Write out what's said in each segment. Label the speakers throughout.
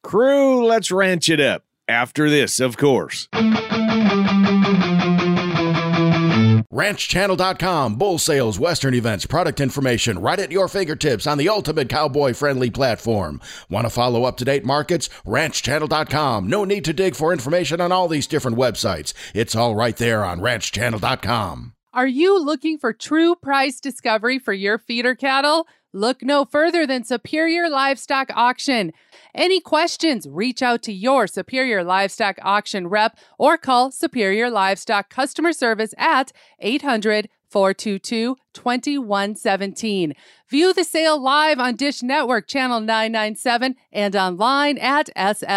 Speaker 1: Crew, let's ranch it up. After this, of course.
Speaker 2: RanchChannel.com, bull sales, western events, product information, right at your fingertips on the ultimate cowboy-friendly platform. Want to follow up-to-date markets? RanchChannel.com. No need to dig for information on all these different websites. It's all right there on RanchChannel.com.
Speaker 3: Are you looking for true price discovery for your feeder cattle? Look no further than Superior Livestock Auction. Any questions, reach out to your Superior Livestock Auction rep or call Superior Livestock Customer Service at 800-422-2117. View the sale live on Dish Network Channel 997 and online at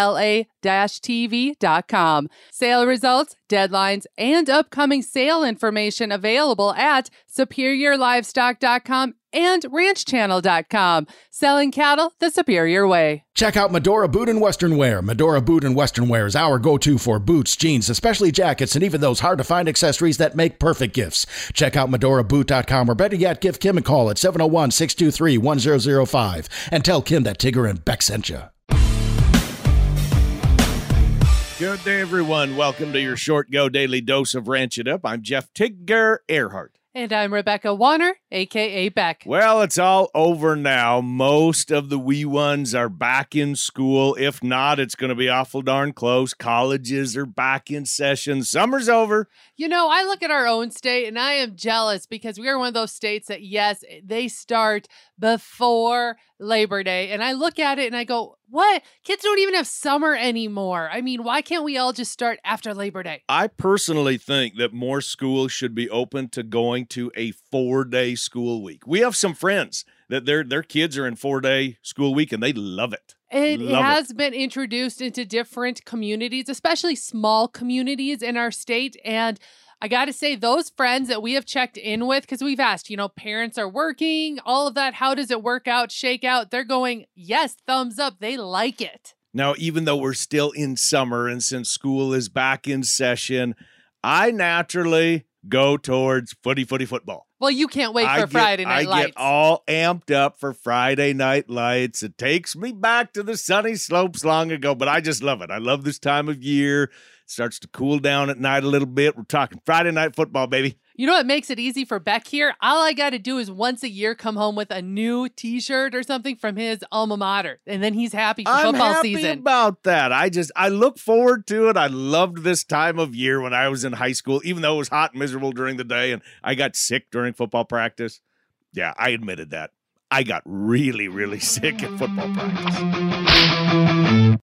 Speaker 3: sla-tv.com. Sale results, deadlines, and upcoming sale information available at superiorlivestock.com and ranchchannel.com. Selling cattle the superior way.
Speaker 2: Check out Medora Boot and Western Wear. Medora Boot and Western Wear is our go-to for boots, jeans, especially jackets, and even those hard-to-find accessories that make perfect gifts. Check out MedoraBoot.com, or better yet, give Kim a call at 701-623-1005 and tell Kim that Tigger and Beck sent you.
Speaker 1: Good day, everyone. Welcome to your Short Go Daily Dose of Ranch It Up. I'm Jeff Tigger Earhart.
Speaker 3: And I'm Rebecca Warner, a.k.a. Beck.
Speaker 1: Well, it's all over now. Most of the wee ones are back in school. If not, it's going to be awful darn close. Colleges are back in session. Summer's over.
Speaker 3: You know, I look at our own state and I am jealous because we are one of those states that, yes, they start before Labor Day. And I look at it and I go, what? Kids don't even have summer anymore. I mean, why can't we all just start after Labor Day?
Speaker 1: I personally think that more schools should be open to going to a 4-day school week. We have some friends that their kids are in 4-day school week and they love it.
Speaker 3: It has been introduced into different communities, especially small communities in our state. And I got to say, those friends that we have checked in with, because we've asked, you know, parents are working, all of that. How does it work out, shake out? They're going, yes, thumbs up. They like it.
Speaker 1: Now, even though we're still in summer and since school is back in session, I naturally go towards footy football.
Speaker 3: Well, you can't wait for Friday Night Lights.
Speaker 1: I get all amped up for Friday Night Lights. It takes me back to the sunny slopes long ago, but I just love it. I love this time of year. It starts to cool down at night a little bit. We're talking Friday Night Football, baby.
Speaker 3: You know what makes it easy for Beck here? All I got to do is once a year come home with a new T-shirt or something from his alma mater, and then he's happy for football season.
Speaker 1: I'm happy about that. I look forward to it. I loved this time of year when I was in high school, even though it was hot and miserable during the day, and I got sick during football practice. Yeah, I admitted that. I got really, really sick at football practice.